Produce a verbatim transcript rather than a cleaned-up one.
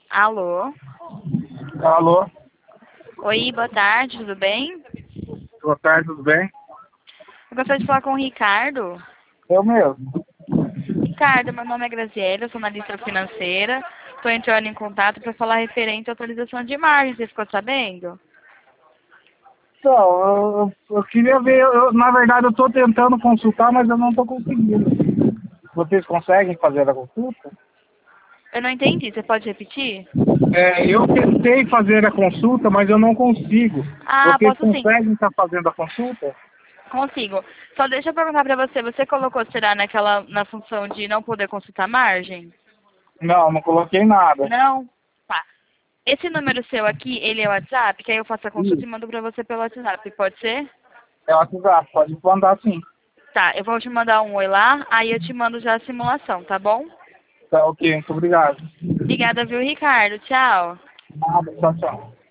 Alô? Alô? Oi, boa tarde, tudo bem? Boa tarde, tudo bem? Eu gostaria de falar com o Ricardo. Eu mesmo. Ricardo, meu nome é Graziela, eu sou analista financeira. Estou entrando em contato para falar referente à atualização de margem, você ficou sabendo? Então, eu, eu- eu queria ver, eu- na verdade eu estou tentando consultar, mas eu não estou conseguindo. Vocês conseguem fazer a consulta? Eu não entendi, você pode repetir? É, eu tentei fazer a consulta, mas eu não consigo. Ah, Vocês posso sim, conseguem estar fazendo a consulta? consigo. Só deixa eu perguntar para você, você colocou, será, naquela, na função de não poder consultar margem? Não, não coloquei nada. Não? Tá. Esse número seu aqui, ele é o WhatsApp? Que aí eu faço a consulta Ih, e mando para você pelo WhatsApp, pode ser? é o WhatsApp, pode mandar sim. Tá, eu vou te mandar um oi lá, aí eu te mando já a simulação, tá bom? Tá ok, muito obrigado. Obrigada, viu, Ricardo? Tchau. Nada, tchau, tchau.